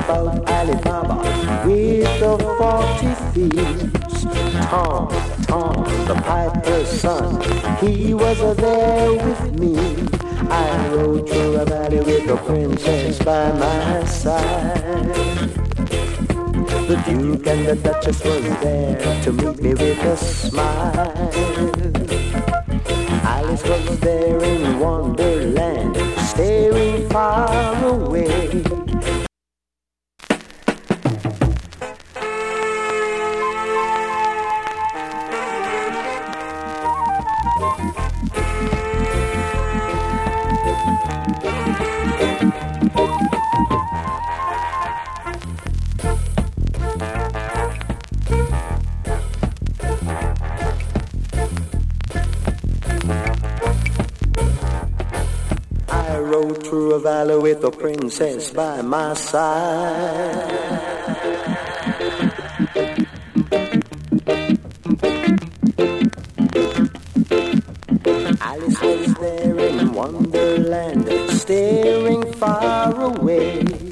about Alibaba with the 40 thieves. Tom, the piper's son, he was there with me. I rode through a valley with the princess by my side. The Duke and the Duchess was there to meet me with a smile. Alice was there in Wonderland, staring far away. I rode through a valley with the princess by my side. Alice was there in Wonderland, staring far away.